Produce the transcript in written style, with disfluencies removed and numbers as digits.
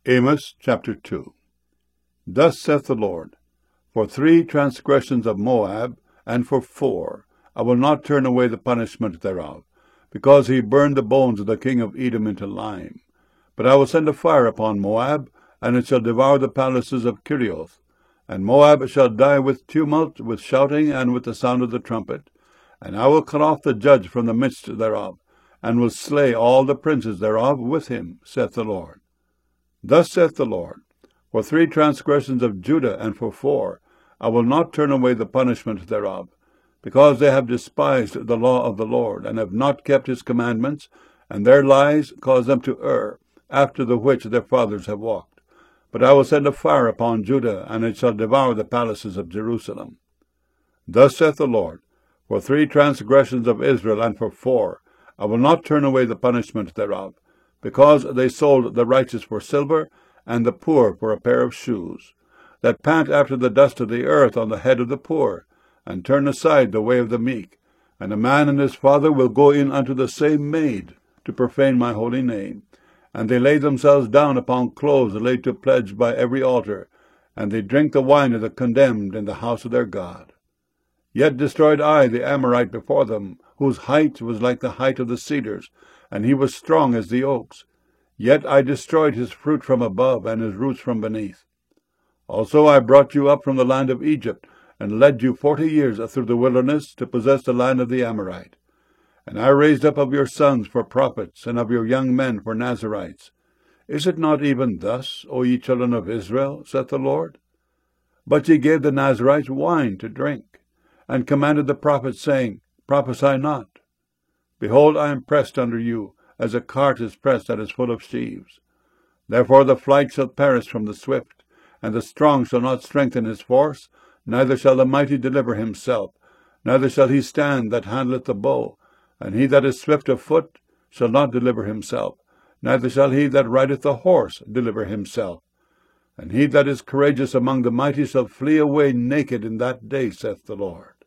Amos chapter 2. Thus saith the Lord, For 3 transgressions of Moab, and for 4, I will not turn away the punishment thereof, because he burned the bones of the king of Edom into lime. But I will send a fire upon Moab, and it shall devour the palaces of Kerioth. And Moab shall die with tumult, with shouting, and with the sound of the trumpet. And I will cut off the judge from the midst thereof, and will slay all the princes thereof with him, saith the Lord. Thus saith the Lord, For 3 transgressions of Judah, and for 4, I will not turn away the punishment thereof, because they have despised the law of the Lord, and have not kept his commandments, and their lies cause them to err, after the which their fathers have walked. But I will send a fire upon Judah, and it shall devour the palaces of Jerusalem. Thus saith the Lord, For 3 transgressions of Israel, and for 4, I will not turn away the punishment thereof, because they sold the righteous for silver, and the poor for a pair of shoes, that pant after the dust of the earth on the head of the poor, and turn aside the way of the meek. And a man and his father will go in unto the same maid, to profane my holy name. And they lay themselves down upon clothes laid to pledge by every altar, and they drink the wine of the condemned in the house of their God. Yet destroyed I the Amorite before them, whose height was like the height of the cedars, and he was strong as the oaks. Yet I destroyed his fruit from above, and his roots from beneath. Also I brought you up from the land of Egypt, and led you 40 years through the wilderness, to possess the land of the Amorite. And I raised up of your sons for prophets, and of your young men for Nazirites. Is it not even thus, O ye children of Israel, saith the Lord? But ye gave the Nazirites wine to drink, and commanded the prophets, saying, Prophesy not. Behold, I am pressed under you, as a cart is pressed that is full of sheaves. Therefore the flight shall perish from the swift, and the strong shall not strengthen his force, neither shall the mighty deliver himself, neither shall he stand that handleth the bow, and he that is swift of foot shall not deliver himself, neither shall he that rideth the horse deliver himself. And he that is courageous among the mighty shall flee away naked in that day, saith the Lord.